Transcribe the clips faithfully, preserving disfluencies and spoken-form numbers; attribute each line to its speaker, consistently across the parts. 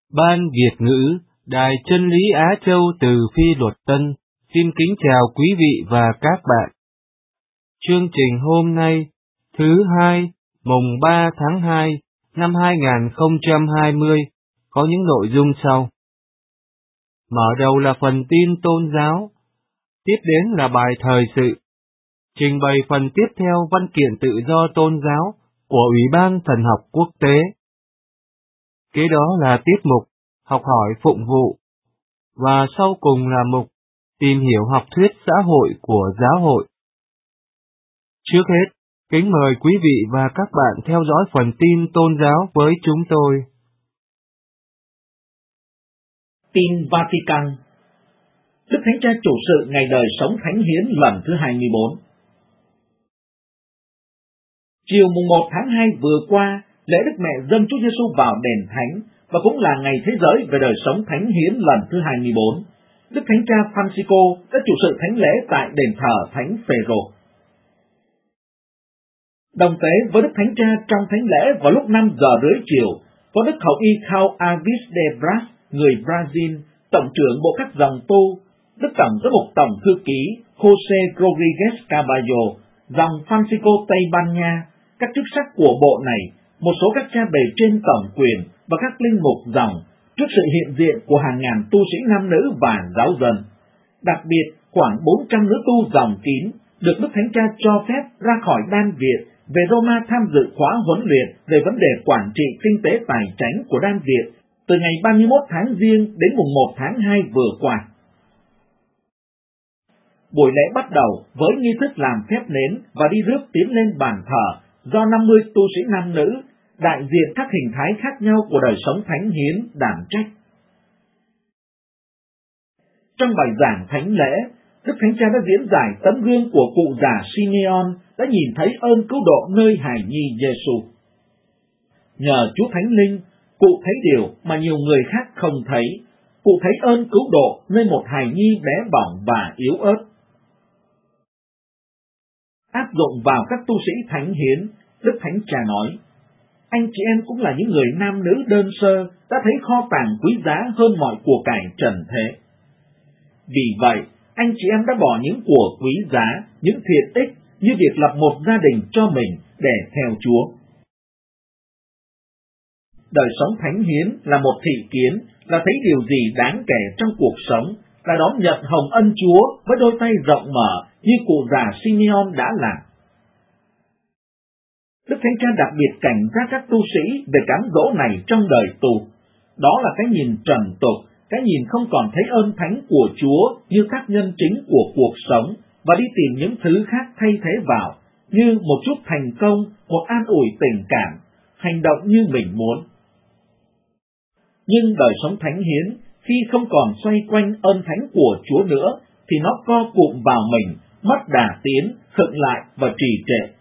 Speaker 1: Ban Việt ngữ, Đài Chân lý Á Châu từ Phi Luật Tân, xin kính chào quý vị và các bạn. Chương trình hôm nay, thứ hai, mùng ba tháng hai, năm hai nghìn không trăm hai mươi, có những nội dung sau. Mở đầu là phần tin tôn giáo, tiếp đến là bài thời sự, trình bày phần tiếp theo văn kiện tự do tôn giáo của Ủy ban Thần học Quốc tế. Kế đó là tiết mục học hỏi phụng vụ, và sau cùng là mục tìm hiểu học thuyết xã hội của giáo hội. Trước hết, kính mời quý vị và các bạn theo dõi phần tin tôn giáo với chúng tôi.
Speaker 2: Tin Vatican. Đức Thánh Cha chủ sự ngày đời sống thánh hiến lần thứ hai mươi bốn. Chiều mùng một tháng hai vừa qua, lễ Đức Mẹ dâng Chúa Giêsu vào đền thánh và cũng là ngày thế giới về đời sống thánh hiến lần thứ hai mươi bốn. Đức Thánh Cha Francisco đã chủ sự thánh lễ tại đền thờ Thánh Phêrô. Đồng tế với Đức Thánh Cha trong thánh lễ vào lúc năm giờ rưỡi chiều, có Đức Hậu Y Khao Avis de Braz, người Brazil, Tổng trưởng Bộ các dòng tu, Đức Tổng giám mục Tổng thư ký José Rodriguez Carballo, dòng Francisco Tây Ban Nha, các chức sắc của bộ này, một số các cha bề trên tổng quyền và các linh mục dòng, trước sự hiện diện của hàng ngàn tu sĩ nam nữ và giáo dân. Đặc biệt, khoảng bốn trăm nữ tu dòng kín được Đức Thánh Cha cho phép ra khỏi Đan Việt về Roma tham dự khóa huấn luyện về vấn đề quản trị kinh tế tài chánh của Đan Việt từ ngày ba mươi mốt tháng Giêng đến mùng một tháng hai vừa qua. Buổi lễ bắt đầu với nghi thức làm phép nến và đi rước tiến lên bàn thờ do năm mươi tu sĩ nam nữ, đại diện các hình thái khác nhau của đời sống thánh hiến đảm trách. Trong bài giảng thánh lễ, Đức Thánh Cha đã diễn giải tấm gương của cụ già Simeon đã nhìn thấy ơn cứu độ nơi hài nhi Giêsu. Nhờ Chúa Thánh Linh, cụ thấy điều mà nhiều người khác không thấy. Cụ thấy ơn cứu độ nơi một hài nhi bé bỏng và yếu ớt. Áp dụng vào các tu sĩ thánh hiến, Đức Thánh Cha nói, anh chị em cũng là những người nam nữ đơn sơ đã thấy kho tàng quý giá hơn mọi của cải trần thế. Vì vậy, anh chị em đã bỏ những của quý giá, những thiện ích như việc lập một gia đình cho mình để theo Chúa. Đời sống thánh hiến là một thị kiến, là thấy điều gì đáng kể trong cuộc sống, là đón nhận hồng ân Chúa với đôi tay rộng mở như cụ già Simeon đã làm. Đức Thánh Cha đặc biệt cảnh giác các tu sĩ về cám dỗ này trong đời tu. Đó là cái nhìn trần tục, cái nhìn không còn thấy ơn thánh của Chúa như tác nhân chính của cuộc sống và đi tìm những thứ khác thay thế vào, như một chút thành công, một an ủi tình cảm, hành động như mình muốn. Nhưng đời sống thánh hiến, khi không còn xoay quanh ơn thánh của Chúa nữa, thì nó co cụm vào mình, mất đà tiến, khựng lại và trì trệ.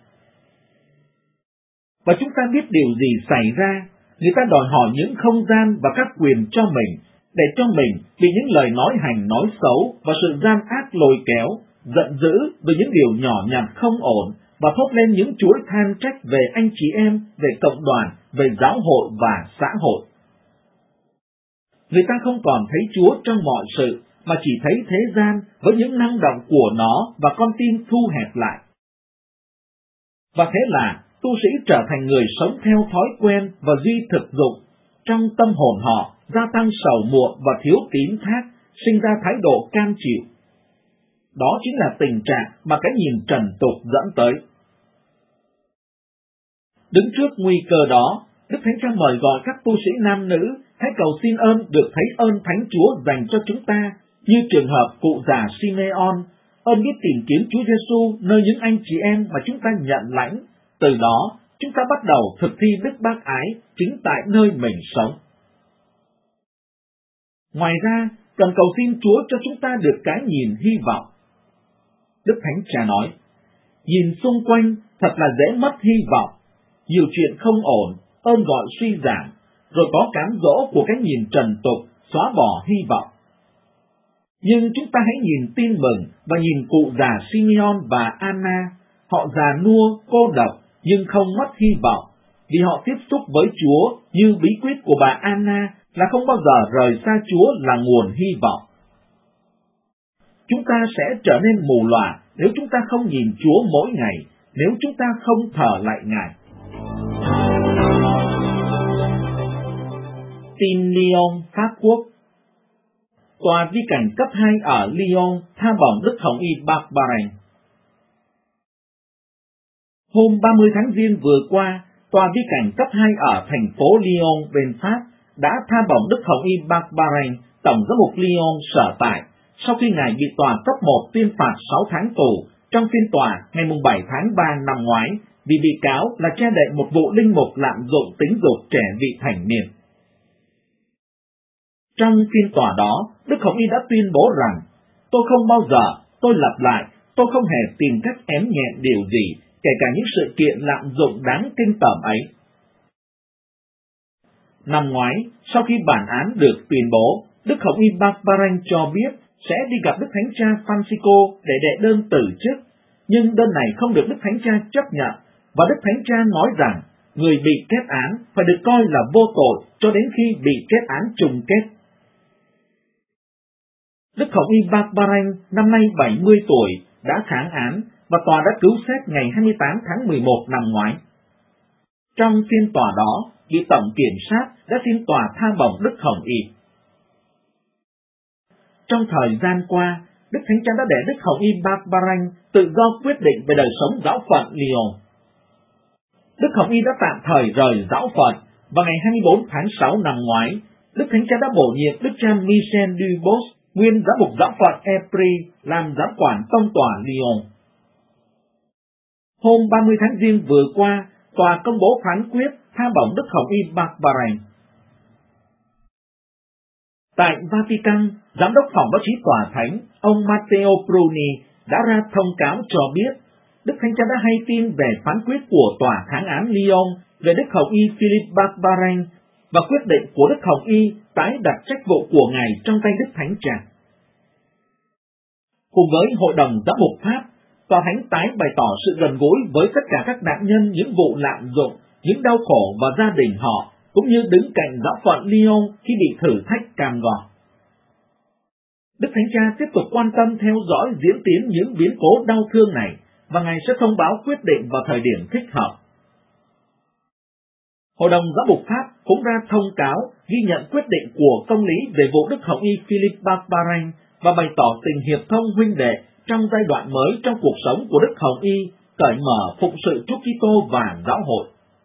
Speaker 2: Và chúng ta biết điều gì xảy ra, người ta đòi hỏi những không gian và các quyền cho mình, để cho mình bị những lời nói hành nói xấu và sự gian ác lôi kéo, giận dữ vì những điều nhỏ nhặt không ổn, và thốt lên những chuỗi than trách về anh chị em, về cộng đoàn, về giáo hội và xã hội. Người ta không còn thấy Chúa trong mọi sự, mà chỉ thấy thế gian với những năng động của nó và con tim thu hẹp lại. Và thế là tu sĩ trở thành người sống theo thói quen và duy thực dụng, trong tâm hồn họ gia tăng sầu muộn và thiếu tín thác, sinh ra thái độ cam chịu. Đó chính là tình trạng mà cái nhìn trần tục dẫn tới. Đứng trước nguy cơ đó, Đức Thánh Cha mời gọi các tu sĩ nam nữ hãy cầu xin ơn được thấy ơn Thánh Chúa dành cho chúng ta, như trường hợp cụ già Simeon, ơn biết tìm kiếm Chúa Giêsu nơi những anh chị em mà chúng ta nhận lãnh. Từ đó, chúng ta bắt đầu thực thi đức bác ái chính tại nơi mình sống. Ngoài ra, cần cầu xin Chúa cho chúng ta được cái nhìn hy vọng. Đức Thánh Cha nói, nhìn xung quanh thật là dễ mất hy vọng, nhiều chuyện không ổn, ơn gọi suy giảm, rồi có cám dỗ của cái nhìn trần tục xóa bỏ hy vọng. Nhưng chúng ta hãy nhìn tin mừng và nhìn cụ già Simeon và Anna, họ già nua, cô độc, nhưng không mất hy vọng, vì họ tiếp xúc với Chúa như bí quyết của bà Anna là không bao giờ rời xa Chúa là nguồn hy vọng. Chúng ta sẽ trở nên mù lòa nếu chúng ta không nhìn Chúa mỗi ngày, nếu chúng ta không thờ lạy Ngài. Tin Lyon, Pháp Quốc. Tòa vi cảnh cấp hai ở Lyon tha bổng Đức Hồng Y Barbarin. Hôm ba mươi tháng Giêng vừa qua, tòa vi cảnh cấp hai ở thành phố Lyon bên Pháp đã tha bổng Đức Hồng Y Barbarin, tổng giám mục Lyon sở tại, sau khi ngài bị tòa cấp một tuyên phạt sáu tháng tù trong phiên tòa ngày bảy tháng ba năm ngoái vì bị cáo là che đậy một vụ linh mục lạm dụng tính dục trẻ vị thành niên. Trong phiên tòa đó, Đức Hồng Y đã tuyên bố rằng: "Tôi không bao giờ, tôi lặp lại, tôi không hề tìm cách ém nhẹm điều gì, kể cả những sự kiện lạm dụng đáng kinh tởm ấy." Năm ngoái, sau khi bản án được tuyên bố, Đức Hồng Y Barbarin cho biết sẽ đi gặp Đức Thánh Cha Francisco để đệ đơn từ chức, nhưng đơn này không được Đức Thánh Cha chấp nhận, và Đức Thánh Cha nói rằng người bị kết án phải được coi là vô tội cho đến khi bị kết án chung kết. Đức Hồng Y Barbarin năm nay bảy mươi tuổi đã kháng án và tòa đã cứu xét ngày hai mươi tám tháng mười một năm ngoái. Trong phiên tòa đó, vị tổng kiểm sát đã xin tòa tha bổng Đức Hồng Y. Trong thời gian qua, Đức Thánh Cha đã để Đức Hồng Y Barbarin tự do quyết định về đời sống giáo phận Lyon. Đức Hồng Y đã tạm thời rời giáo phận, và ngày hai mươi bốn tháng sáu năm ngoái, Đức Thánh Cha đã bổ nhiệm Đức cha Michel Dubos, nguyên giám mục giáo phận Epri, làm giám quản tông tòa Lyon. Hôm ba mươi tháng Giêng vừa qua, tòa công bố phán quyết tha bổng Đức Hồng Y Barbarin. Tại Vatican, giám đốc phòng báo chí tòa thánh, ông Matteo Bruni đã ra thông cáo cho biết Đức Thánh Cha đã hay tin về phán quyết của tòa kháng án Lyon về Đức Hồng Y Philip Barbarin và quyết định của Đức Hồng Y tái đặt trách vụ của ngài trong tay Đức Thánh Cha. Cùng với Hội đồng Giám mục Pháp, tòa thánh tái bày tỏ sự gần gũi với tất cả các nạn nhân những vụ lạm dụng, những đau khổ và gia đình họ, cũng như đứng cạnh giáo phận Lyon khi bị thử thách cam go. Đức Thánh Cha tiếp tục quan tâm theo dõi diễn tiến những biến cố đau thương này, và ngài sẽ thông báo quyết định vào thời điểm thích hợp. Hội đồng Giám mục Pháp cũng ra thông cáo ghi nhận quyết định của công lý về vụ Đức Hồng Y Philip Barbarin và bày tỏ tình hiệp thông huynh đệ trong giai đoạn mới trong cuộc sống của Đức Hồng Y, cởi mở phụng sự Chúa Kitô và giáo hội.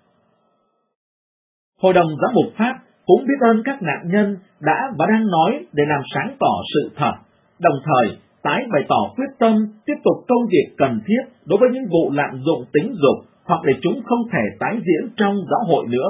Speaker 2: Hội đồng Giám mục Pháp cũng biết ơn các nạn nhân đã và đang nói để làm sáng tỏ sự thật, đồng thời tái bày tỏ quyết tâm tiếp tục công việc cần thiết đối với những vụ lạm dụng tính dục hoặc để chúng không thể tái diễn trong giáo hội nữa.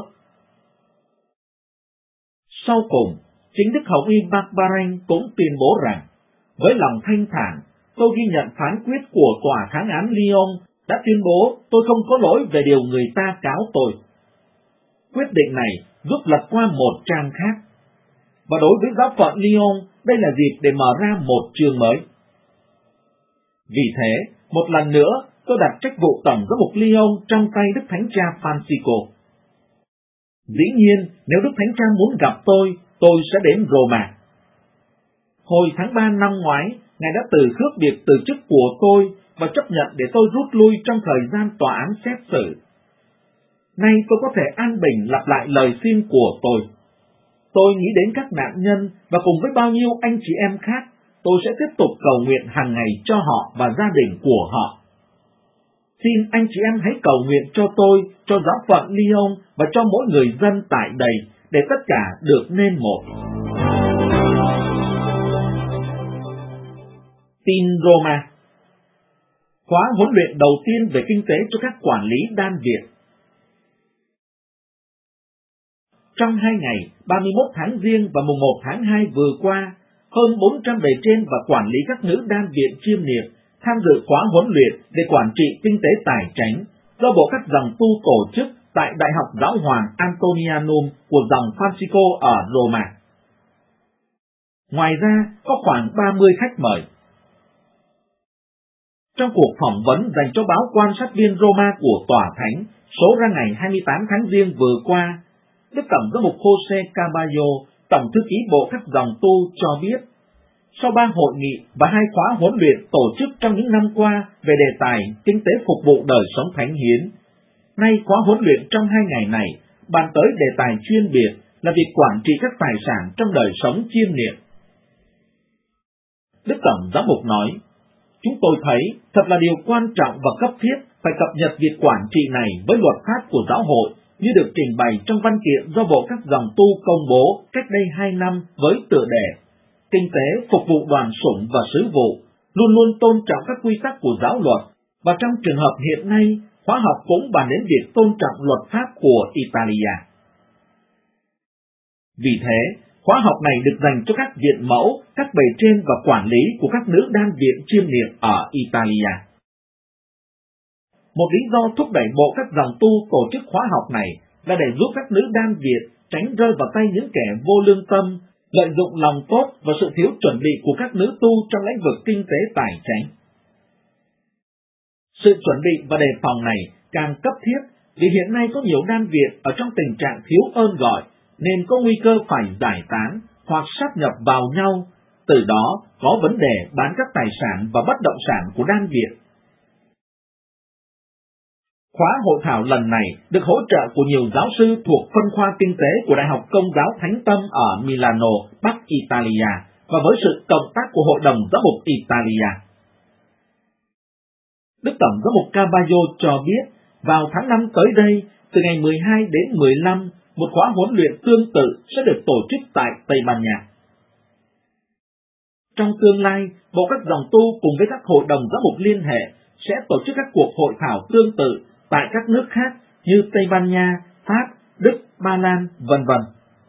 Speaker 2: Sau cùng, chính Đức Hồng Y Barbarin cũng tuyên bố rằng: "Với lòng thanh thản, tôi ghi nhận phán quyết của tòa kháng án Lyon đã tuyên bố tôi không có lỗi về điều người ta cáo tôi." Quyết định này giúp lật qua một trang khác. Và đối với giáo phận Lyon, đây là dịp để mở ra một chương mới. Vì thế, một lần nữa, tôi đặt trách vụ tổng giám mục Lyon trong tay Đức Thánh Cha Francisco. Dĩ nhiên, nếu Đức Thánh Cha muốn gặp tôi, tôi sẽ đến Roma. Hồi tháng ba năm ngoái, Ngài đã từ khước việc từ chức của tôi và chấp nhận để tôi rút lui trong thời gian tòa án xét xử. Nay tôi có thể an bình lặp lại lời xin của tôi. Tôi nghĩ đến các nạn nhân và cùng với bao nhiêu anh chị em khác, tôi sẽ tiếp tục cầu nguyện hàng ngày cho họ và gia đình của họ. Xin anh chị em hãy cầu nguyện cho tôi, cho giáo phận Lyon và cho mỗi người dân tại đây, để tất cả được nên một. Tin Roma. Khóa huấn luyện đầu tiên về kinh tế cho các quản lý đan Việt. Trong hai ngày ba mươi mốt tháng Giêng và mùng một tháng hai vừa qua, hơn bốn trăm bề trên và quản lý các nữ đan viện chiêm niệm tham dự khóa huấn luyện về quản trị kinh tế tài chánh do Bộ các dòng tu tổ chức tại Đại học Giáo hoàng Antonianum của dòng Francisco ở Roma. Ngoài ra, có khoảng ba mươi khách mời. Trong cuộc phỏng vấn dành cho báo quan sát viên Roma của Tòa Thánh, số ra ngày hai mươi tám tháng Giêng vừa qua, Đức Tổng giám mục Jose Caballo, Tổng thư ký Bộ các dòng tu cho biết, sau ba hội nghị và hai khóa huấn luyện tổ chức trong những năm qua về đề tài kinh tế phục vụ đời sống thánh hiến, nay khóa huấn luyện trong hai ngày này bàn tới đề tài chuyên biệt là việc quản trị các tài sản trong đời sống chiêm niệm. Đức Tổng Giám mục nói, chúng tôi thấy thật là điều quan trọng và cấp thiết phải cập nhật việc quản trị này với luật pháp của giáo hội như được trình bày trong văn kiện do Bộ các dòng tu công bố cách đây hai năm với tựa đề Kinh tế phục vụ đoàn sủng và sứ vụ, luôn luôn tôn trọng các quy tắc của giáo luật, và trong trường hợp hiện nay, khóa học cũng bàn đến việc tôn trọng luật pháp của Italia. Vì thế, khóa học này được dành cho các viện mẫu, các bề trên và quản lý của các nữ đan viện chiêm niệm ở Italia. Một lý do thúc đẩy Bộ các dòng tu tổ chức khóa học này là để giúp các nữ đan viện tránh rơi vào tay những kẻ vô lương tâm, lợi dụng lòng tốt và sự thiếu chuẩn bị của các nữ tu trong lĩnh vực kinh tế tài chính. Sự chuẩn bị và đề phòng này càng cấp thiết vì hiện nay có nhiều đan viện ở trong tình trạng thiếu ơn gọi nên có nguy cơ phải giải tán hoặc sáp nhập vào nhau, từ đó có vấn đề bán các tài sản và bất động sản của đan viện. Khóa hội thảo lần này được hỗ trợ của nhiều giáo sư thuộc phân khoa kinh tế của Đại học Công giáo Thánh Tâm ở Milano, Bắc Italia, và với sự cộng tác của Hội đồng Giám mục Italia. Đức Tổng Giám mục Caballo cho biết, vào tháng năm tới đây, từ ngày mười hai đến mười lăm, một khóa huấn luyện tương tự sẽ được tổ chức tại Tây Ban Nha. Trong tương lai, Bộ các dòng tu cùng với các hội đồng giám mục liên hệ sẽ tổ chức các cuộc hội thảo tương tự tại các nước khác như Tây Ban Nha, Pháp, Đức, Ba Lan, vân vân.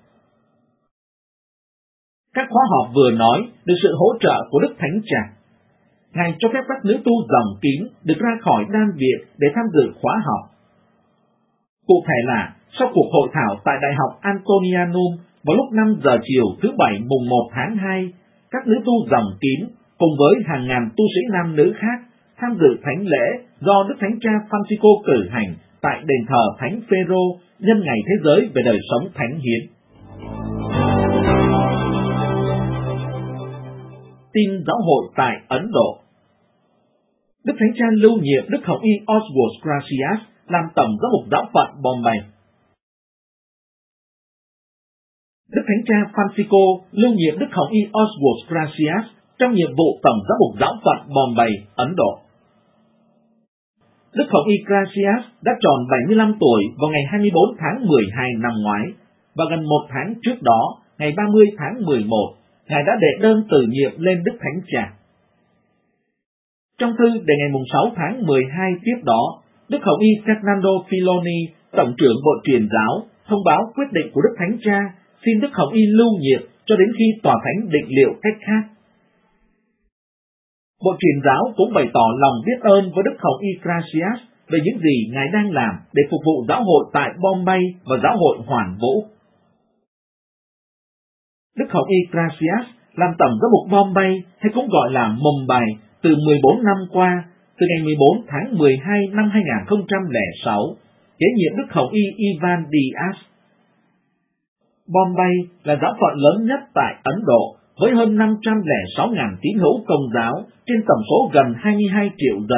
Speaker 2: Các khóa họp vừa nói được sự hỗ trợ của Đức Thánh Cha. Ngài cho phép các nữ tu dòng kín được ra khỏi đan viện để tham dự khóa học. Cụ thể là, sau cuộc hội thảo tại Đại học Antonianum vào lúc năm giờ chiều thứ Bảy mùng một tháng hai, các nữ tu dòng kín cùng với hàng ngàn tu sĩ nam nữ khác tham dự thánh lễ do Đức Thánh Cha Francisco cử hành tại đền thờ Thánh Phêrô nhân ngày thế giới về đời sống thánh hiến. Tin giáo hội tại Ấn Độ. Đức Thánh Cha lưu nhiệm Đức Hồng Y Oswald Gracias làm tổng giám mục giáo phận Bombay. Đức Thánh Cha Francisco lưu nhiệm Đức Hồng Y Oswald Gracias trong nhiệm vụ tổng giám mục giáo phận Bombay, Ấn Độ. Đức Hồng Y Gracias đã tròn bảy mươi lăm tuổi vào ngày hai mươi bốn tháng mười hai năm ngoái, và gần một tháng trước đó, ngày ba mươi tháng mười một, Ngài đã đệ đơn từ nhiệm lên Đức Thánh Cha. Trong thư đề ngày sáu tháng mười hai tiếp đó, Đức Hồng Y Fernando Filoni, Tổng trưởng Bộ Truyền giáo, thông báo quyết định của Đức Thánh Cha xin Đức Hồng Y lưu nhiệm cho đến khi Tòa Thánh định liệu cách khác. Bộ Truyền giáo cũng bày tỏ lòng biết ơn với Đức Hồng Y Gracias về những gì Ngài đang làm để phục vụ giáo hội tại Bombay và giáo hội Hoàn Vũ. Đức Hồng Y Gracias làm tổng giám mục Bombay, hay cũng gọi là Mumbai, từ mười bốn năm qua, từ ngày mười bốn tháng mười hai năm hai nghìn không trăm lẻ sáu, kế nhiệm Đức Hồng Y Ivan Diaz. Bombay là giáo phận lớn nhất tại Ấn Độ, với hơn năm trăm lẻ sáu nghìn tín hữu Công giáo trên tổng số gần hai mươi hai triệu dân.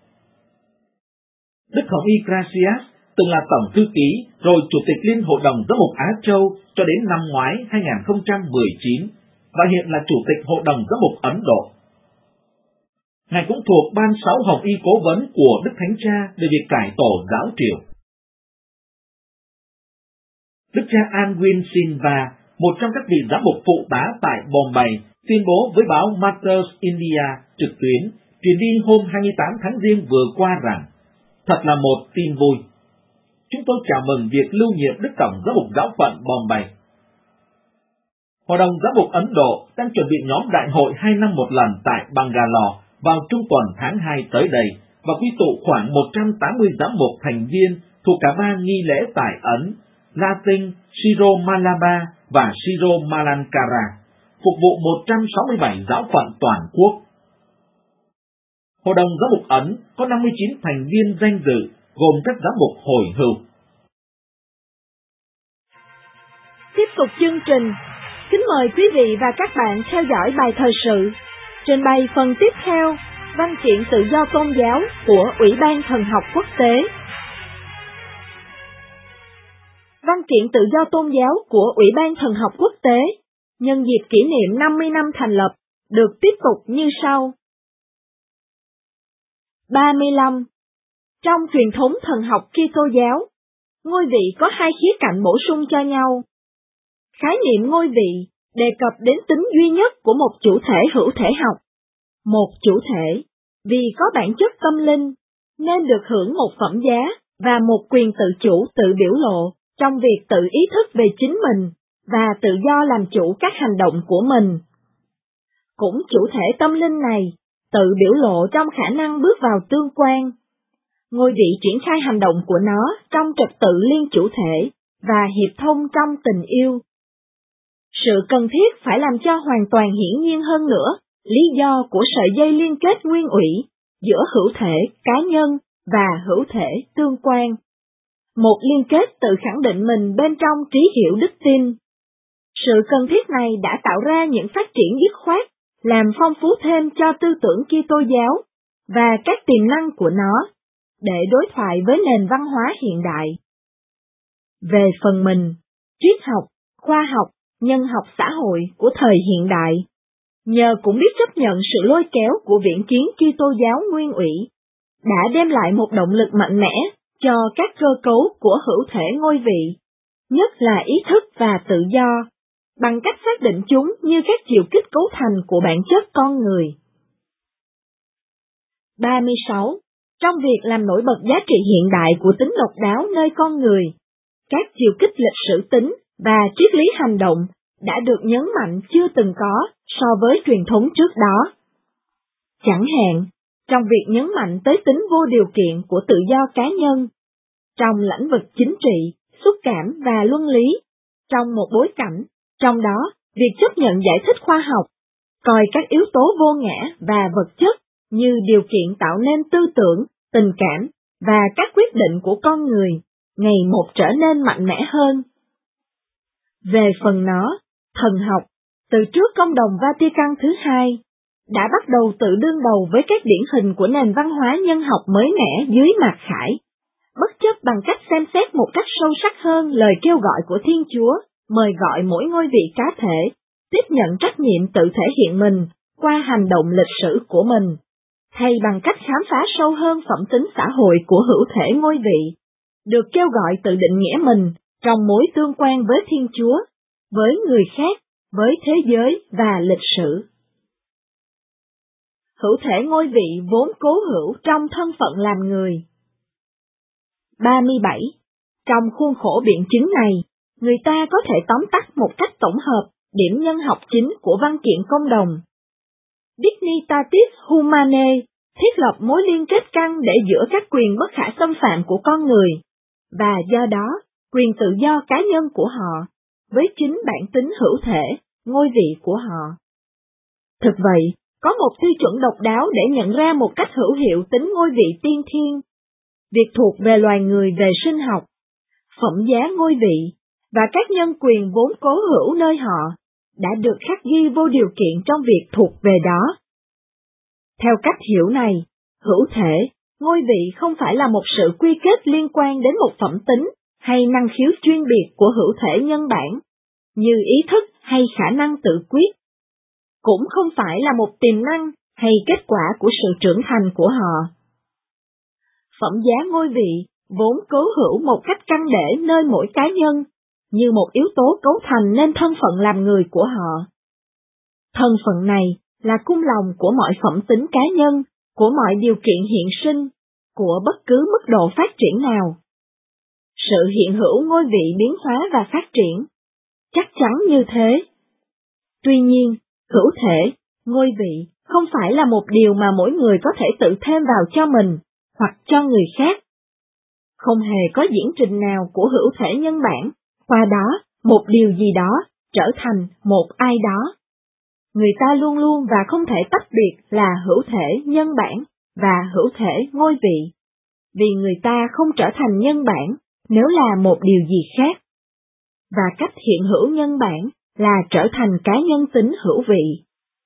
Speaker 2: Đức Hồng Y Gracias từng là Tổng thư ký, rồi Chủ tịch Liên Hội đồng Giám mục Á Châu cho đến năm ngoái hai nghìn không trăm mười chín, và hiện là Chủ tịch Hội đồng Giám mục Ấn Độ. Ngài cũng thuộc ban sáu Hồng Y cố vấn của Đức Thánh Cha về việc cải tổ giáo triều. Đức cha Anwin Sinva, một trong các vị giám mục phụ tá tại Bombay, tuyên bố với báo Matters India trực tuyến, truyền đi hôm hai mươi tám tháng Giêng vừa qua rằng, thật là một tin vui. Chúng tôi chào mừng việc lưu nhiệm Đức Tổng Giám mục giáo phận Bombay. Hội đồng Giám mục Ấn Độ đang chuẩn bị nhóm đại hội hai năm một lần tại Bangalore vào trung tuần tháng hai tới đây, và quy tụ khoảng một trăm tám mươi giám mục thành viên thuộc cả ba nghi lễ tại Ấn, Latin, Syro Malabar và Syro Malankara, phục vụ một trăm sáu mươi bảy giáo phận toàn quốc. Hội đồng Giám mục Ấn có năm mươi chín thành viên danh dự, gồm các giám mục hồi hưu.
Speaker 3: Tiếp tục chương trình, Kính mời quý vị và các bạn theo dõi bài thời sự. Trình bày phần tiếp theo, văn kiện tự do tôn giáo của Ủy ban Thần học Quốc tế. Văn kiện tự do tôn giáo của Ủy ban Thần học Quốc tế, nhân dịp kỷ niệm năm mươi năm thành lập, được tiếp tục như sau. ba mươi lăm. Trong truyền thống thần học Kitô giáo, ngôi vị có hai khía cạnh bổ sung cho nhau. Khái niệm ngôi vị đề cập đến tính duy nhất của một chủ thể hữu thể học. Một chủ thể, vì có bản chất tâm linh, nên được hưởng một phẩm giá và một quyền tự chủ tự biểu lộ trong việc tự ý thức về chính mình và tự do làm chủ các hành động của mình. Cũng chủ thể tâm linh này, tự biểu lộ trong khả năng bước vào tương quan. Ngôi vị triển khai hành động của nó trong trật tự liên chủ thể và hiệp thông trong tình yêu. Sự cần thiết phải làm cho hoàn toàn hiển nhiên hơn nữa lý do của sợi dây liên kết nguyên ủy giữa hữu thể cá nhân và hữu thể tương quan. Một liên kết tự khẳng định mình bên trong trí hiểu đức tin. Sự cần thiết này đã tạo ra những phát triển dứt khoát, làm phong phú thêm cho tư tưởng Kitô giáo và các tiềm năng của nó, để đối thoại với nền văn hóa hiện đại. Về phần mình, triết học, khoa học, nhân học xã hội của thời hiện đại, nhờ cũng biết chấp nhận sự lôi kéo của viễn kiến Kitô giáo nguyên ủy, đã đem lại một động lực mạnh mẽ cho các cơ cấu của hữu thể ngôi vị, nhất là ý thức và tự do, bằng cách xác định chúng như các chiều kích cấu thành của bản chất con người. ba mươi sáu. Trong việc làm nổi bật giá trị hiện đại của tính độc đáo nơi con người, các chiều kích lịch sử tính và triết lý hành động đã được nhấn mạnh chưa từng có so với truyền thống trước đó. Chẳng hạn, trong việc nhấn mạnh tới tính vô điều kiện của tự do cá nhân, trong lĩnh vực chính trị, xúc cảm và luân lý, trong một bối cảnh, trong đó, việc chấp nhận giải thích khoa học, coi các yếu tố vô ngã và vật chất như điều kiện tạo nên tư tưởng, tình cảm và các quyết định của con người, ngày một trở nên mạnh mẽ hơn. Về phần nó, thần học, từ trước Công đồng Vatican thứ hai, đã bắt đầu tự đương đầu với các điển hình của nền văn hóa nhân học mới mẻ dưới Mạc Khải, bất chấp bằng cách xem xét một cách sâu sắc hơn lời kêu gọi của Thiên Chúa, mời gọi mỗi ngôi vị cá thể, tiếp nhận trách nhiệm tự thể hiện mình qua hành động lịch sử của mình, hay bằng cách khám phá sâu hơn phẩm tính xã hội của hữu thể ngôi vị, được kêu gọi tự định nghĩa mình trong mối tương quan với Thiên Chúa, với người khác, với thế giới và lịch sử. Hữu thể ngôi vị vốn cố hữu trong thân phận làm người. ba mươi bảy. Trong khuôn khổ biện chứng này, người ta có thể tóm tắt một cách tổng hợp điểm nhân học chính của văn kiện công đồng. Dignitatis Humanae thiết lập mối liên kết căn để giữa các quyền bất khả xâm phạm của con người, và do đó, quyền tự do cá nhân của họ, với chính bản tính hữu thể, ngôi vị của họ. Thực vậy, có một tiêu chuẩn độc đáo để nhận ra một cách hữu hiệu tính ngôi vị tiên thiên. Việc thuộc về loài người về sinh học, phẩm giá ngôi vị, và các nhân quyền vốn cố hữu nơi họ, đã được khắc ghi vô điều kiện trong việc thuộc về đó. Theo cách hiểu này, hữu thể, ngôi vị không phải là một sự quy kết liên quan đến một phẩm tính hay năng khiếu chuyên biệt của hữu thể nhân bản, như ý thức hay khả năng tự quyết. Cũng không phải là một tiềm năng hay kết quả của sự trưởng thành của họ. Phẩm giá ngôi vị vốn cố hữu một cách căn để nơi mỗi cá nhân, như một yếu tố cấu thành nên thân phận làm người của họ. Thân phận này là cung lòng của mọi phẩm tính cá nhân, của mọi điều kiện hiện sinh, của bất cứ mức độ phát triển nào. Sự hiện hữu ngôi vị biến hóa và phát triển, chắc chắn như thế. Tuy nhiên, hữu thể, ngôi vị, không phải là một điều mà mỗi người có thể tự thêm vào cho mình, hoặc cho người khác. Không hề có diễn trình nào của hữu thể nhân bản, qua đó, một điều gì đó, trở thành một ai đó. Người ta luôn luôn và không thể tách biệt là hữu thể nhân bản và hữu thể ngôi vị, vì người ta không trở thành nhân bản nếu là một điều gì khác. Và cách hiện hữu nhân bản là trở thành cá nhân tính hữu vị.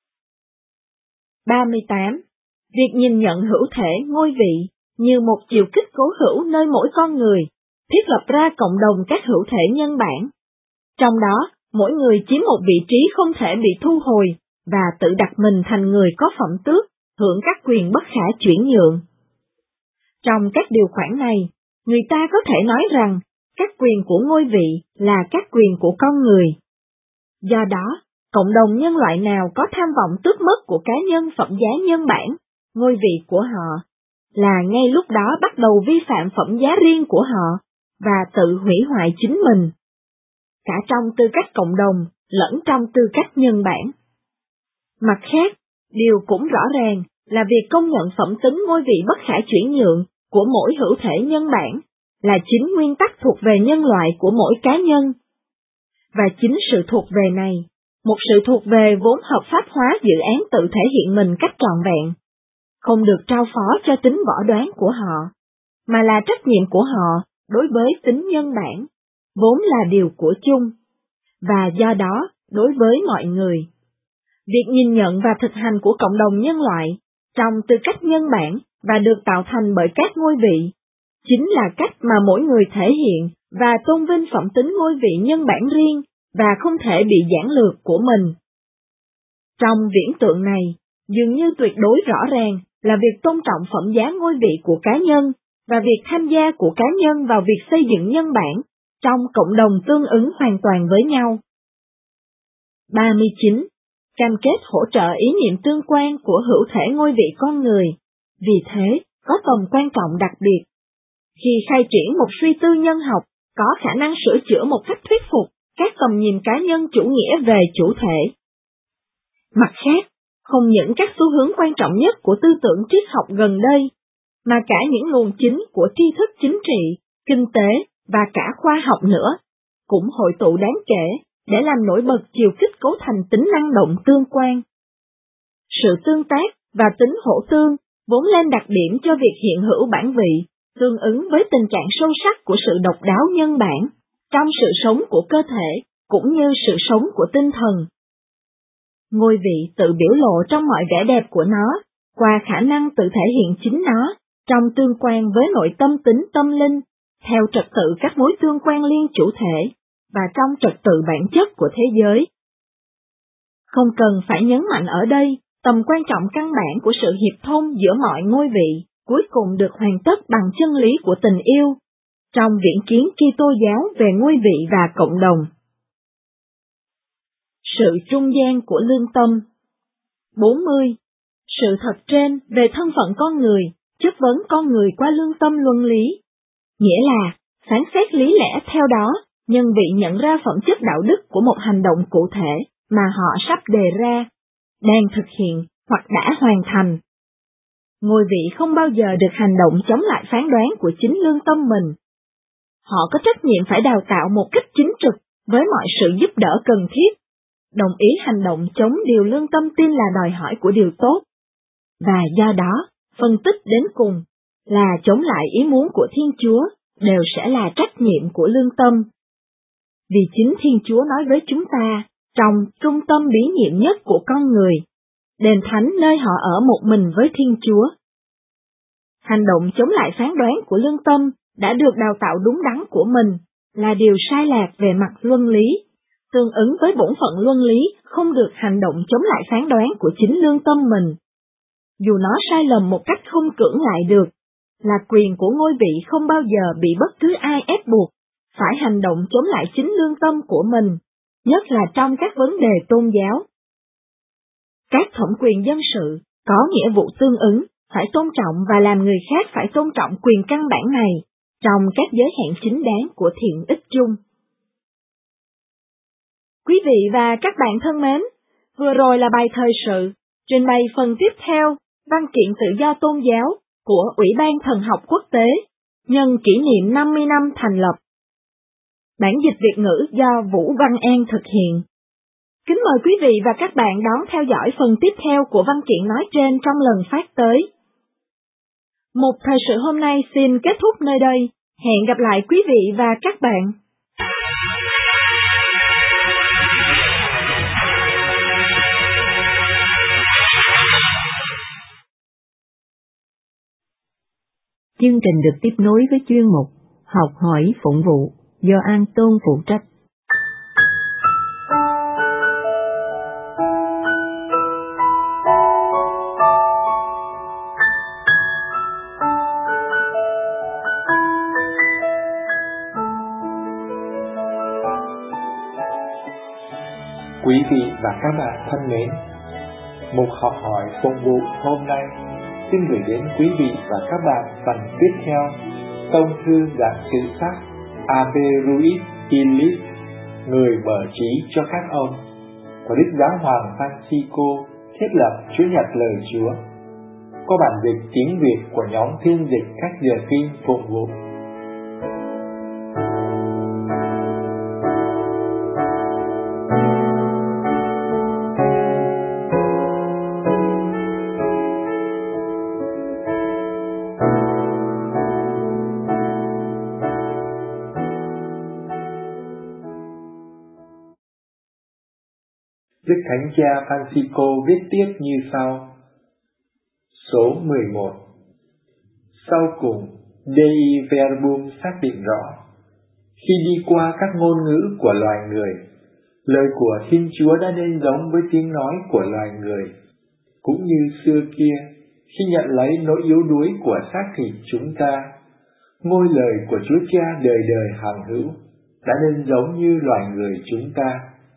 Speaker 3: ba mươi tám. Việc nhìn nhận hữu thể ngôi vị như một chiều kích cố hữu nơi mỗi con người, thiết lập ra cộng đồng các hữu thể nhân bản. Trong đó, mỗi người chiếm một vị trí không thể bị thu hồi, và tự đặt mình thành người có phẩm tước, hưởng các quyền bất khả chuyển nhượng. Trong các điều khoản này, người ta có thể nói rằng, các quyền của ngôi vị là các quyền của con người. Do đó, cộng đồng nhân loại nào có tham vọng tước mất của cá nhân phẩm giá nhân bản, ngôi vị của họ, là ngay lúc đó bắt đầu vi phạm phẩm giá riêng của họ, và tự hủy hoại chính mình, cả trong tư cách cộng đồng, lẫn trong tư cách nhân bản. Mặt khác, điều cũng rõ ràng là việc công nhận phẩm tính ngôi vị bất khả chuyển nhượng của mỗi hữu thể nhân bản, là chính nguyên tắc thuộc về nhân loại của mỗi cá nhân. Và chính sự thuộc về này, một sự thuộc về vốn hợp pháp hóa dự án tự thể hiện mình cách trọn vẹn, không được trao phó cho tính võ đoán của họ, mà là trách nhiệm của họ đối với tính nhân bản, vốn là điều của chung, và do đó đối với mọi người. Việc nhìn nhận và thực hành của cộng đồng nhân loại, trong tư cách nhân bản và được tạo thành bởi các ngôi vị, chính là cách mà mỗi người thể hiện và tôn vinh phẩm tính ngôi vị nhân bản riêng và không thể bị giản lược của mình. Trong viễn tượng này, dường như tuyệt đối rõ ràng là việc tôn trọng phẩm giá ngôi vị của cá nhân và việc tham gia của cá nhân vào việc xây dựng nhân bản trong cộng đồng tương ứng hoàn toàn với nhau. ba mươi chín. Cam kết hỗ trợ ý niệm tương quan của hữu thể ngôi vị con người, vì thế có tầm quan trọng đặc biệt. Khi khai triển một suy tư nhân học, có khả năng sửa chữa một cách thuyết phục các tầm nhìn cá nhân chủ nghĩa về chủ thể. Mặt khác, không những các xu hướng quan trọng nhất của tư tưởng triết học gần đây, mà cả những luồng chính của tri thức chính trị, kinh tế và cả khoa học nữa, cũng hội tụ đáng kể để làm nổi bật chiều kích cấu thành tính năng động tương quan. Sự tương tác và tính hỗ tương vốn lên đặc điểm cho việc hiện hữu bản vị, tương ứng với tình trạng sâu sắc của sự độc đáo nhân bản, trong sự sống của cơ thể, cũng như sự sống của tinh thần. Ngôi vị tự biểu lộ trong mọi vẻ đẹp của nó, qua khả năng tự thể hiện chính nó, trong tương quan với nội tâm tính tâm linh, theo trật tự các mối tương quan liên chủ thể, và trong trật tự bản chất của thế giới. Không cần phải nhấn mạnh ở đây, tầm quan trọng căn bản của sự hiệp thông giữa mọi ngôi vị, cuối cùng được hoàn tất bằng chân lý của tình yêu, trong viễn kiến Kitô giáo về ngôi vị và cộng đồng. Sự trung gian của lương tâm. bốn mươi. Sự thật trên về thân phận con người, chất vấn con người qua lương tâm luân lý. Nghĩa là, phán xét lý lẽ theo đó, nhân vị nhận ra phẩm chất đạo đức của một hành động cụ thể mà họ sắp đề ra, đang thực hiện hoặc đã hoàn thành. Ngôi vị không bao giờ được hành động chống lại phán đoán của chính lương tâm mình. Họ có trách nhiệm phải đào tạo một cách chính trực với mọi sự giúp đỡ cần thiết, đồng ý hành động chống điều lương tâm tin là đòi hỏi của điều tốt. Và do đó, phân tích đến cùng, là chống lại ý muốn của Thiên Chúa, đều sẽ là trách nhiệm của lương tâm. Vì chính Thiên Chúa nói với chúng ta, trong trung tâm bí nhiệm nhất của con người, đền thánh nơi họ ở một mình với Thiên Chúa. Hành động chống lại phán đoán của lương tâm đã được đào tạo đúng đắn của mình, là điều sai lạc về mặt luân lý, tương ứng với bổn phận luân lý không được hành động chống lại phán đoán của chính lương tâm mình. Dù nó sai lầm một cách không cưỡng lại được, là quyền của ngôi vị không bao giờ bị bất cứ ai ép buộc, phải hành động chống lại chính lương tâm của mình, nhất là trong các vấn đề tôn giáo. Các thẩm quyền dân sự có nghĩa vụ tương ứng, phải tôn trọng và làm người khác phải tôn trọng quyền căn bản này, trong các giới hạn chính đáng của thiện ích chung. Quý vị và các bạn thân mến, vừa rồi là bài thời sự, trình bày phần tiếp theo, văn kiện tự do tôn giáo của Ủy ban Thần học Quốc tế, nhân kỷ niệm năm mươi năm thành lập. Bản dịch Việt ngữ do Vũ Văn An thực hiện. Kính mời quý vị và các bạn đón theo dõi phần tiếp theo của văn kiện nói trên trong lần phát tới. Một thời sự hôm nay xin kết thúc nơi đây, hẹn gặp lại quý vị và các bạn.
Speaker 4: Chương trình được tiếp nối với chuyên mục Học hỏi phụng vụ do An Tôn phụ trách.
Speaker 5: Quý vị và các bạn thân mến, mục Học hỏi phụng vụ hôm nay xin gửi đến quý vị và các bạn phần tiếp theo tông thư giảng sự sách Averroes Illis, người mở trí cho các ông, của Đức Giáo hoàng Francisco thiết lập Chúa Nhật Lời Chúa, có bản dịch tiếng Việt của nhóm phiên dịch các giờ kinh phụng vụ. Đức Thánh Cha Francisco viết tiếp như sau. Số mười một. Sau cùng, Dei Verbum xác định rõ, khi đi qua các ngôn ngữ của loài người, lời của Thiên Chúa đã nên giống với tiếng nói của loài người. Cũng như xưa kia, khi nhận lấy nỗi yếu đuối của xác thịt chúng ta, ngôi lời của Chúa Cha đời đời hằng hữu đã nên giống như loài người chúng ta.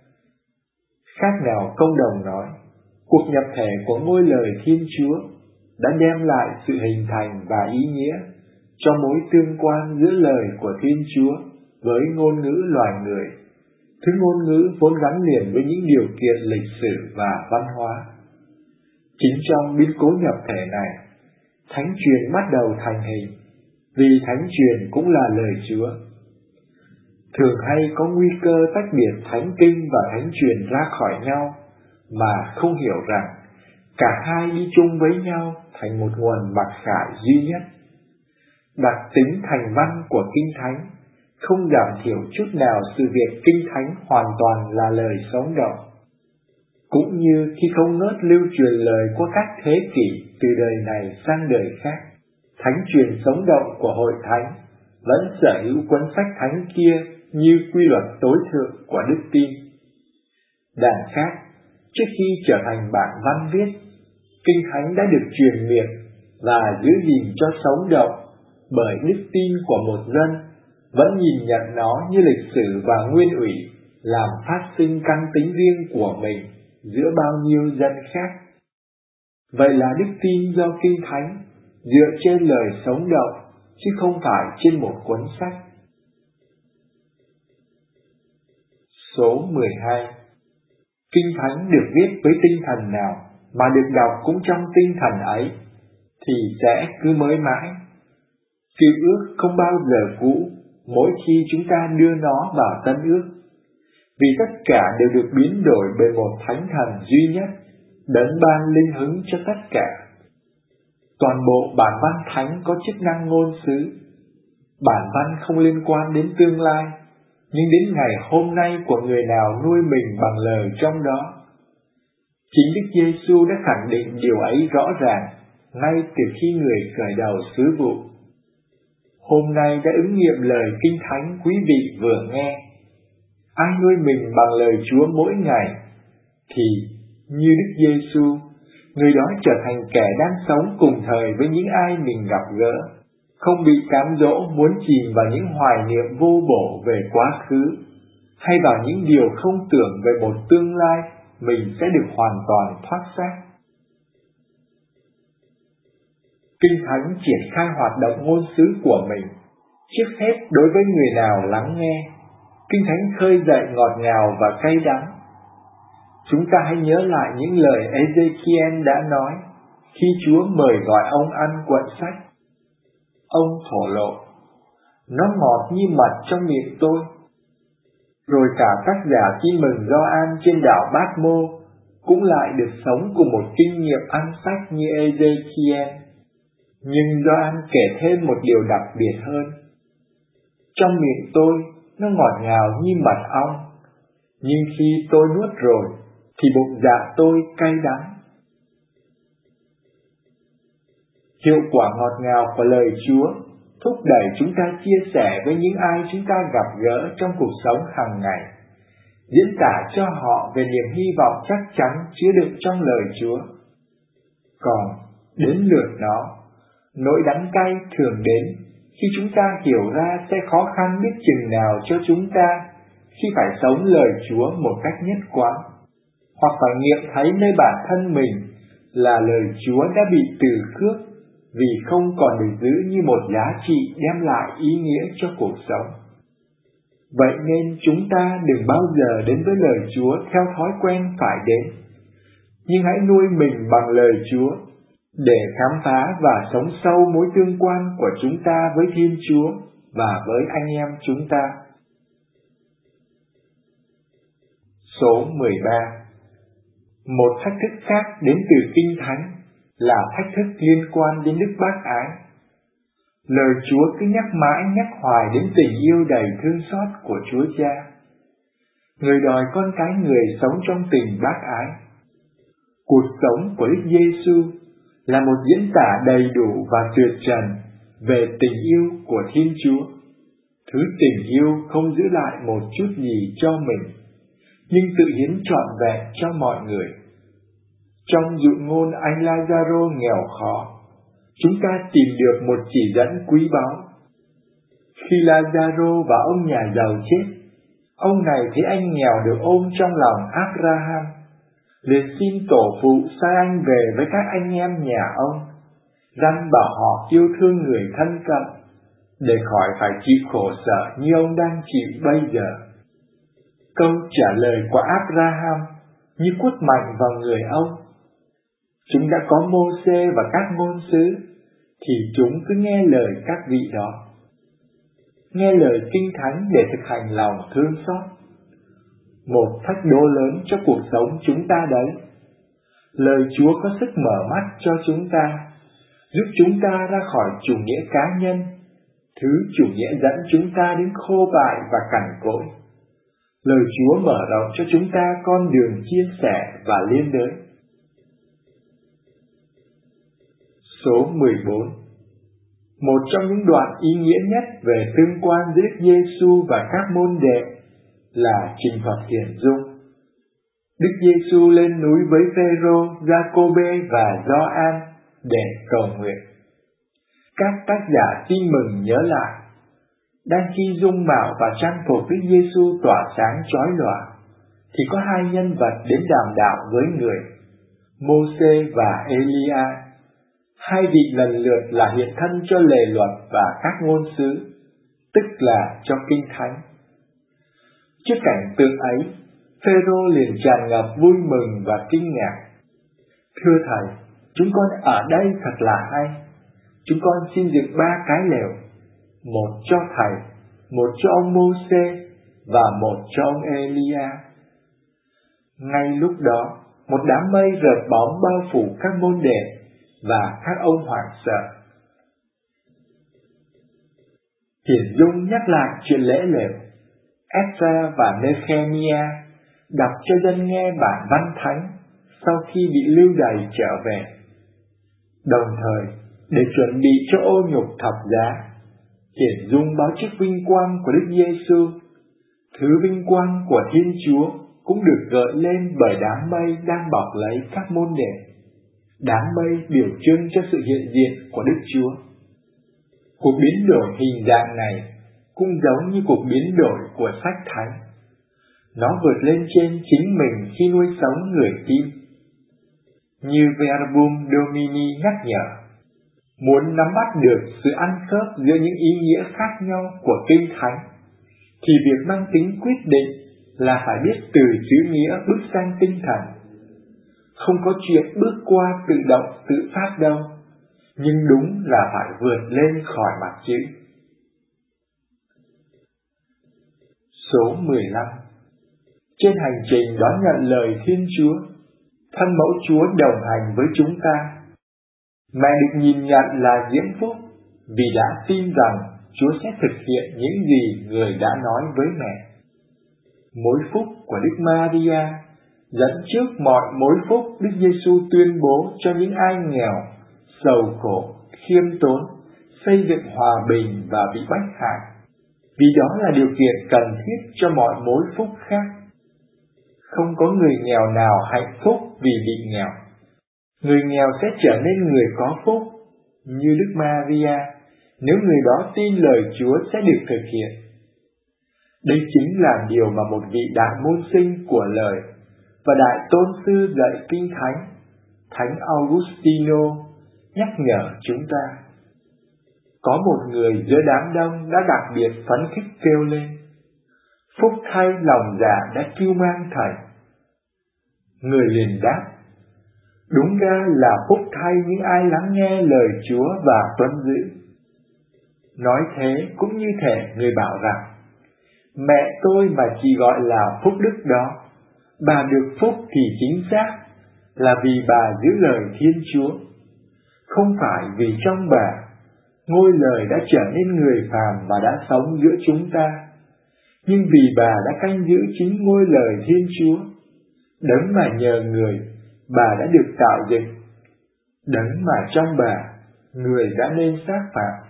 Speaker 5: Khác nào công đồng nói, cuộc nhập thể của ngôi lời Thiên Chúa đã đem lại sự hình thành và ý nghĩa cho mối tương quan giữa lời của Thiên Chúa với ngôn ngữ loài người, thứ ngôn ngữ vốn gắn liền với những điều kiện lịch sử và văn hóa. Chính trong biến cố nhập thể này, thánh truyền bắt đầu thành hình, vì thánh truyền cũng là lời Chúa. Thường hay có nguy cơ tách biệt thánh kinh và thánh truyền ra khỏi nhau, mà không hiểu rằng cả hai đi chung với nhau thành một nguồn mặc khải duy nhất. Đặc tính thành văn của kinh thánh không giảm thiểu chút nào sự việc kinh thánh hoàn toàn là lời sống động. Cũng như khi không ngớt lưu truyền lời qua các thế kỷ từ đời này sang đời khác, thánh truyền sống động của hội thánh vẫn sở hữu cuốn sách thánh kia như quy luật tối thượng của đức tin. Đằng khác, trước khi trở thành bản văn viết, kinh thánh đã được truyền miệng và giữ gìn cho sống động bởi đức tin của một dân vẫn nhìn nhận nó như lịch sử và nguyên ủy làm phát sinh căn tính riêng của mình giữa bao nhiêu dân khác. Vậy là đức tin do kinh thánh dựa trên lời sống động chứ không phải trên một cuốn sách. Số mười hai. Kinh thánh được viết với tinh thần nào mà được đọc cũng trong tinh thần ấy thì sẽ cứ mới mãi. Cựu ước không bao giờ cũ mỗi khi chúng ta đưa nó vào tân ước, vì tất cả đều được biến đổi bởi một thánh thần duy nhất, đấng ban linh hứng cho tất cả. Toàn bộ bản văn thánh có chức năng ngôn sứ. Bản văn không liên quan đến tương lai, nhưng đến ngày hôm nay của người nào nuôi mình bằng lời trong đó. Chính Đức Giêsu đã khẳng định điều ấy rõ ràng ngay từ khi người khởi đầu sứ vụ. Hôm nay đã ứng nghiệm lời kinh thánh quý vị vừa nghe. Ai nuôi mình bằng lời Chúa mỗi ngày, thì như Đức Giêsu, người đó trở thành kẻ đang sống cùng thời với những ai mình gặp gỡ, không bị cám dỗ muốn chìm vào những hoài niệm vô bổ về quá khứ, hay vào những điều không tưởng về một tương lai mình sẽ được hoàn toàn thoát xác. Kinh thánh triển khai hoạt động ngôn sứ của mình, trước hết đối với người nào lắng nghe. Kinh thánh khơi dậy ngọt ngào và cay đắng. Chúng ta hãy nhớ lại những lời Ezechiel đã nói khi Chúa mời gọi ông ăn cuộn sách. Ông thổ lộ, nó ngọt như mật trong miệng tôi. Rồi cả tác giả tin mừng Gioan trên đảo Bát Mô cũng lại được sống cùng một kinh nghiệm ăn sách như Ezechiel. Nhưng Gioan kể thêm một điều đặc biệt hơn. Trong miệng tôi, nó ngọt ngào như mật ong, nhưng khi tôi nuốt rồi, thì bụng dạ tôi cay đắng. Hiệu quả ngọt ngào của lời Chúa thúc đẩy chúng ta chia sẻ với những ai chúng ta gặp gỡ trong cuộc sống hàng ngày, diễn tả cho họ về niềm hy vọng chắc chắn chứa đựng trong lời Chúa. Còn đến lượt nó, nỗi đắng cay thường đến khi chúng ta hiểu ra sẽ khó khăn biết chừng nào cho chúng ta khi phải sống lời Chúa một cách nhất quán, hoặc phải nghiệm thấy nơi bản thân mình là lời Chúa đã bị từ khước vì không còn được giữ như một giá trị đem lại ý nghĩa cho cuộc sống. Vậy nên chúng ta đừng bao giờ đến với lời Chúa theo thói quen phải đến, nhưng hãy nuôi mình bằng lời Chúa để khám phá và sống sâu mối tương quan của chúng ta với Thiên Chúa và với anh em chúng ta. Số mười ba. Một thách thức khác đến từ Kinh Thánh là thách thức liên quan đến đức bác ái. Lời Chúa cứ nhắc mãi nhắc hoài đến tình yêu đầy thương xót của Chúa Cha. Người đòi con cái người sống trong tình bác ái. Cuộc sống của Đức Giêsu là một diễn tả đầy đủ và tuyệt trần về tình yêu của Thiên Chúa. Thứ tình yêu không giữ lại một chút gì cho mình, nhưng tự hiến trọn vẹn cho mọi người. Trong dụ ngôn anh Lazaro nghèo khó, chúng ta tìm được một chỉ dẫn quý báu. Khi Lazaro và ông nhà giàu chết, ông này thấy anh nghèo được ôm trong lòng Abraham, liền xin tổ phụ sai anh về với các anh em nhà ông, răn bảo họ yêu thương người thân cận, để khỏi phải chịu khổ sở như ông đang chịu bây giờ. Câu trả lời của Abraham như quất mạnh vào người ông. Chúng đã có Mô-sê và các ngôn sứ, thì chúng cứ nghe lời các vị đó. Nghe lời Kinh Thánh để thực hành lòng thương xót. Một thách đố lớn cho cuộc sống chúng ta đấy. Lời Chúa có sức mở mắt cho chúng ta, giúp chúng ta ra khỏi chủ nghĩa cá nhân, thứ chủ nghĩa dẫn chúng ta đến khô bại và cằn cỗi. Lời Chúa mở rộng cho chúng ta con đường chia sẻ và liên đới. Số mười bốn. Một trong những đoạn ý nghĩa nhất về tương quan giữa Đức Giêsu và các môn đệ là trình thuật hiển dung. Đức Giêsu lên núi với Phêrô, Giacôbê và Gioan để cầu nguyện. Các tác giả tin mừng nhớ lại, đang khi dung mạo và trang phục Đức Giêsu tỏa sáng chói lòa, thì có hai nhân vật đến đàm đạo với người, Mô-sê và Elia. Hai vị lần lượt là hiện thân cho lề luật và các ngôn sứ, tức là cho Kinh Thánh. Trước cảnh tượng ấy, Phêrô liền tràn ngập vui mừng và kinh ngạc. Thưa Thầy, chúng con ở đây thật là hay. Chúng con xin dựng ba cái lều, một cho Thầy, một cho ông Mô-sê và một cho ông Elia. Ngay lúc đó, một đám mây rợp bóng bao phủ các môn đệ và các ông hoảng sợ. Hiển dung nhắc lại chuyện lễ lều. Ezra và Nehemia đọc cho dân nghe bản văn thánh sau khi bị lưu đày trở về. Đồng thời, để chuẩn bị cho ô nhục thập giá, hiển dung báo trước vinh quang của Đức Giêsu. Thứ vinh quang của Thiên Chúa cũng được gợi lên bởi đám mây đang bọc lấy các môn đệ. Đám mây biểu trưng cho sự hiện diện của Đức Chúa. Cuộc biến đổi hình dạng này cũng giống như cuộc biến đổi của sách Thánh. Nó vượt lên trên chính mình khi nuôi sống người tin. Như Verbum Domini nhắc nhở, muốn nắm bắt được sự ăn khớp giữa những ý nghĩa khác nhau của Kinh Thánh, thì việc mang tính quyết định là phải biết từ chữ nghĩa bước sang tinh thần. Không có chuyện bước qua tự động tự phát đâu, nhưng đúng là phải vượt lên khỏi mặt chữ. Số mười lăm. Trên hành trình đón nhận lời Thiên Chúa, thân mẫu Chúa đồng hành với chúng ta. Mẹ được nhìn nhận là diễm phúc vì đã tin rằng Chúa sẽ thực hiện những gì người đã nói với mẹ. Mối phúc của Đức Maria dẫn trước mọi mối phúc Đức Giêsu tuyên bố cho những ai nghèo, sầu khổ khiêm tốn, xây dựng hòa bình và bị bách hại, vì đó là điều kiện cần thiết cho mọi mối phúc khác. Không có người nghèo nào hạnh phúc vì bị nghèo. Người nghèo sẽ trở nên người có phúc, như Đức Maria, nếu người đó tin lời Chúa sẽ được thực hiện. Đây chính là điều mà một vị đại môn sinh của lời và đại tôn sư dạy kinh thánh, Thánh Augustino, nhắc nhở chúng ta. Có một người giữa đám đông đã đặc biệt phấn khích kêu lên: phúc thay lòng dạ đã cưu mang Thầy. Người liền đáp: đúng ra là phúc thay những ai lắng nghe lời Chúa và tuân giữ. Nói thế cũng như thể người bảo rằng: mẹ tôi mà chỉ gọi là phúc đức đó, bà được phúc thì chính xác là vì bà giữ lời Thiên Chúa. Không phải vì trong bà, ngôi lời đã trở nên người phàm và đã sống giữa chúng ta, nhưng vì bà đã canh giữ chính ngôi lời Thiên Chúa, đấng mà nhờ người, bà đã được tạo dựng, đấng mà trong bà, người đã nên xác phạm.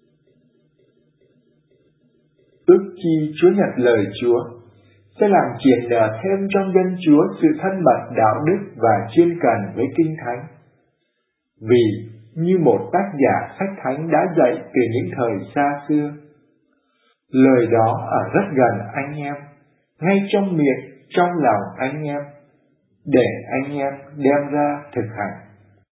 Speaker 5: Ước chi Chúa nhận lời Chúa sẽ làm triển nở thêm trong dân Chúa sự thân mật đạo đức và chuyên cần với Kinh Thánh. Vì như một tác giả sách thánh đã dạy từ những thời xa xưa, lời đó ở rất gần anh em, ngay trong miệng, trong lòng anh em, để anh em đem ra thực hành.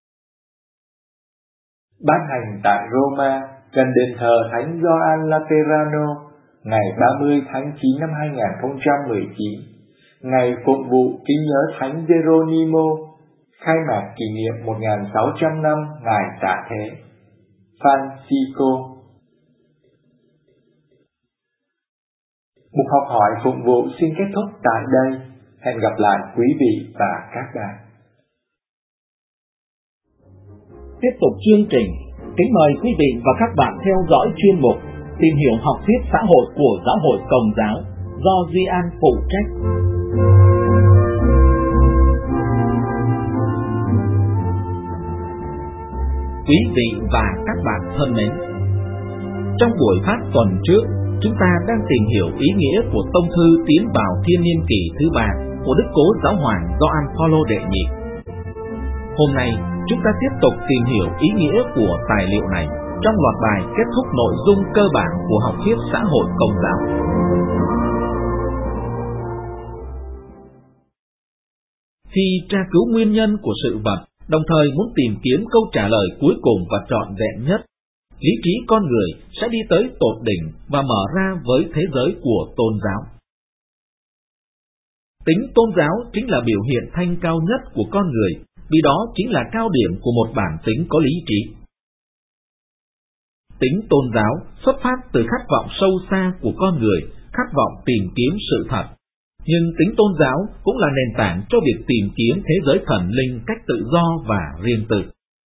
Speaker 5: Ban hành tại Roma, gần đền thờ Thánh Gioan Laterano, ngày ba mươi tháng chín năm hai nghìn không trăm mười chín, ngày phụng vụ kính nhớ Thánh Geronimo, khai mạc kỷ niệm một nghìn sáu trăm năm Ngài Tạ Thế. Francisco. Mục học hỏi phụng vụ xin kết thúc tại đây. Hẹn gặp lại quý vị và các bạn.
Speaker 2: Tiếp tục chương trình, kính mời quý vị và các bạn theo dõi chuyên mục Tìm hiểu học thuyết xã hội của Giáo hội Công giáo do Duy An phụ trách. Quý vị và các bạn thân mến, trong buổi phát tuần trước, chúng ta đang tìm hiểu ý nghĩa của tông thư tiến vào thiên niên kỷ thứ ba của Đức Cố Giáo hoàng Gioan Phaolô đệ nhị. Hôm nay, chúng ta tiếp tục tìm hiểu ý nghĩa của tài liệu này trong loạt bài kết thúc nội dung cơ bản của học thuyết xã hội Công giáo. Khi tra cứu nguyên nhân của sự vật, đồng thời muốn tìm kiếm câu trả lời cuối cùng và trọn vẹn nhất, lý trí con người sẽ đi tới tột đỉnh và mở ra với thế giới của tôn giáo. Tính tôn giáo chính là biểu hiện thanh cao nhất của con người, vì đó chính là cao điểm của một bản tính có lý trí. Tính tôn giáo xuất phát từ khát vọng sâu xa của con người, khát vọng tìm kiếm sự thật. Nhưng tính tôn giáo cũng là nền tảng cho việc tìm kiếm thế giới thần linh cách tự do và riêng tư.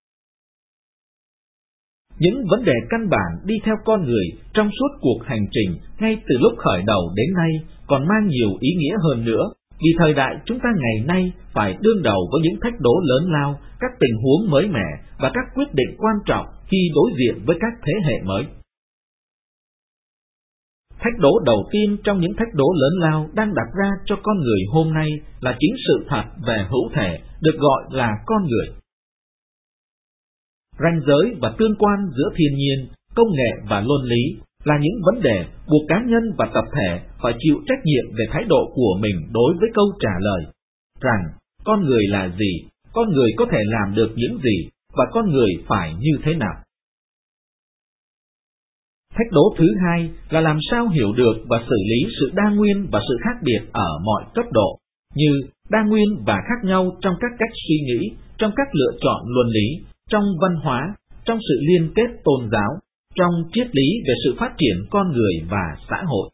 Speaker 2: Những vấn đề căn bản đi theo con người trong suốt cuộc hành trình ngay từ lúc khởi đầu đến nay còn mang nhiều ý nghĩa hơn nữa, vì thời đại chúng ta ngày nay phải đương đầu với những thách đố lớn lao, các tình huống mới mẻ và các quyết định quan trọng khi đối diện với các thế hệ mới. Thách đố đầu tiên trong những thách đố lớn lao đang đặt ra cho con người hôm nay là chính sự thật về hữu thể, được gọi là con người. Ranh giới và tương quan giữa thiên nhiên, công nghệ và luân lý là những vấn đề buộc cá nhân và tập thể phải chịu trách nhiệm về thái độ của mình đối với câu trả lời rằng con người là gì, con người có thể làm được những gì và con người phải như thế nào. Thách đố thứ hai là làm sao hiểu được và xử lý sự đa nguyên và sự khác biệt ở mọi cấp độ, như đa nguyên và khác nhau trong các cách suy nghĩ, trong các lựa chọn luân lý, trong văn hóa, trong sự liên kết tôn giáo, trong triết lý về sự phát triển con người và xã hội.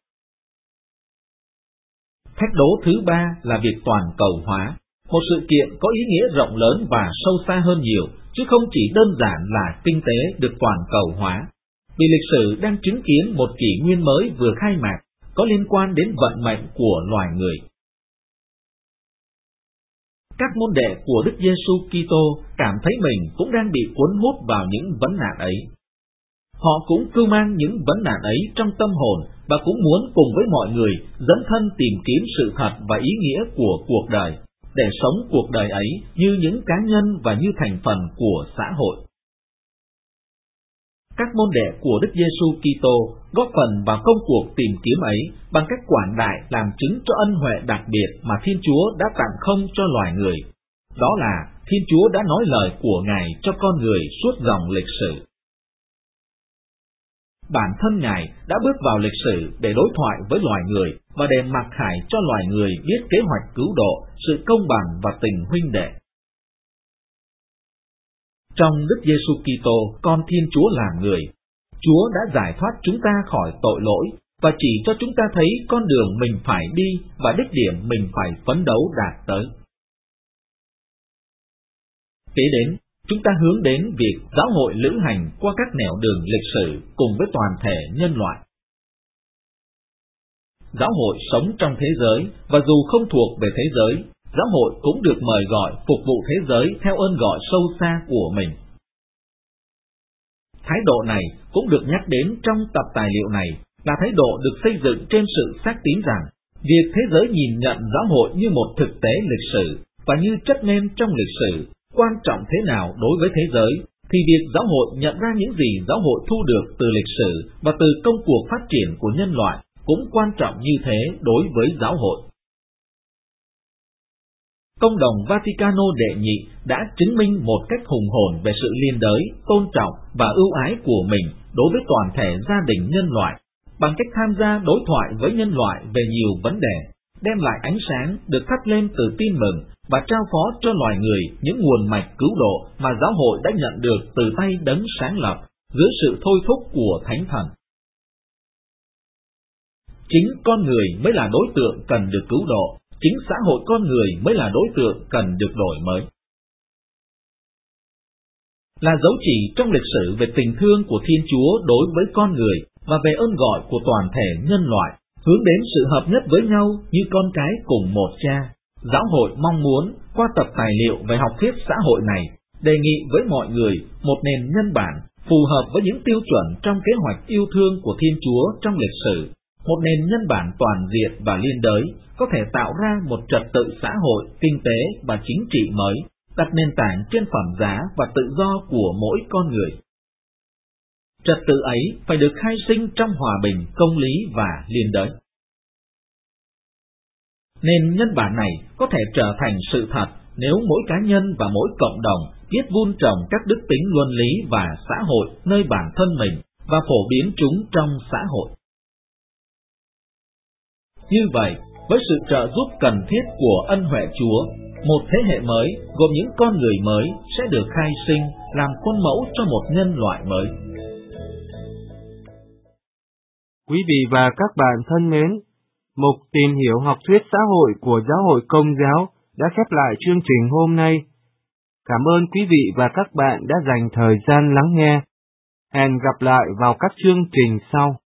Speaker 2: Thách đố thứ ba là việc toàn cầu hóa, một sự kiện có ý nghĩa rộng lớn và sâu xa hơn nhiều, chứ không chỉ đơn giản là kinh tế được toàn cầu hóa. Vì lịch sử đang chứng kiến một kỷ nguyên mới vừa khai mạc, có liên quan đến vận mệnh của loài người. Các môn đệ của Đức Giêsu Kitô cảm thấy mình cũng đang bị cuốn hút vào những vấn nạn ấy. Họ cũng cưu mang những vấn nạn ấy trong tâm hồn và cũng muốn cùng với mọi người dấn thân tìm kiếm sự thật và ý nghĩa của cuộc đời, để sống cuộc đời ấy như những cá nhân và như thành phần của xã hội. Các môn đệ của Đức Giêsu Kitô góp phần vào công cuộc tìm kiếm ấy bằng cách quảng đại làm chứng cho ân huệ đặc biệt mà Thiên Chúa đã tặng không cho loài người. Đó là Thiên Chúa đã nói lời của Ngài cho con người suốt dòng lịch sử. Bản thân Ngài đã bước vào lịch sử để đối thoại với loài người và để mặc khải cho loài người biết kế hoạch cứu độ, sự công bằng và tình huynh đệ. Trong Đức Giêsu Kitô, con Thiên Chúa làm người, Chúa đã giải thoát chúng ta khỏi tội lỗi và chỉ cho chúng ta thấy con đường mình phải đi và đích điểm mình phải phấn đấu đạt tới. Kế đến, chúng ta hướng đến việc giáo hội lữ hành qua các nẻo đường lịch sử cùng với toàn thể nhân loại. Giáo hội sống trong thế giới và dù không thuộc về thế giới, giáo hội cũng được mời gọi phục vụ thế giới theo ơn gọi sâu xa của mình. Thái độ này cũng được nhắc đến trong tập tài liệu này là thái độ được xây dựng trên sự xác tín rằng việc thế giới nhìn nhận giáo hội như một thực tế lịch sử và như chất nêm trong lịch sử quan trọng thế nào đối với thế giới, thì việc giáo hội nhận ra những gì giáo hội thu được từ lịch sử và từ công cuộc phát triển của nhân loại cũng quan trọng như thế đối với giáo hội. Công đồng Vaticano đệ nhị đã chứng minh một cách hùng hồn về sự liên đới, tôn trọng và ưu ái của mình đối với toàn thể gia đình nhân loại, bằng cách tham gia đối thoại với nhân loại về nhiều vấn đề, đem lại ánh sáng được thắp lên từ tin mừng và trao phó cho loài người những nguồn mạch cứu độ mà giáo hội đã nhận được từ tay Đấng sáng lập, dưới sự thôi thúc của Thánh Thần. Chính con người mới là đối tượng cần được cứu độ, chính xã hội con người mới là đối tượng cần được đổi mới. Là dấu chỉ trong lịch sử về tình thương của Thiên Chúa đối với con người và về ơn gọi của toàn thể nhân loại, hướng đến sự hợp nhất với nhau như con cái cùng một cha. Giáo hội mong muốn, qua tập tài liệu về học thuyết xã hội này, đề nghị với mọi người một nền nhân bản phù hợp với những tiêu chuẩn trong kế hoạch yêu thương của Thiên Chúa trong lịch sử, một nền nhân bản toàn diện và liên đới, có thể tạo ra một trật tự xã hội, kinh tế và chính trị mới, đặt nền tảng trên phẩm giá và tự do của mỗi con người. Trật tự ấy phải được khai sinh trong hòa bình, công lý và liên đới. Nền nhân bản này có thể trở thành sự thật nếu mỗi cá nhân và mỗi cộng đồng biết vun trồng các đức tính luân lý và xã hội nơi bản thân mình và phổ biến chúng trong xã hội. Như vậy, với sự trợ giúp cần thiết của ân huệ Chúa, một thế hệ mới gồm những con người mới sẽ được khai sinh làm khuôn mẫu cho một nhân loại mới.
Speaker 1: Quý vị và các bạn thân mến, mục tìm hiểu học thuyết xã hội của Giáo hội Công giáo đã khép lại chương trình hôm nay. Cảm ơn quý vị và các bạn đã dành thời gian lắng nghe. Hẹn gặp lại vào các chương trình sau.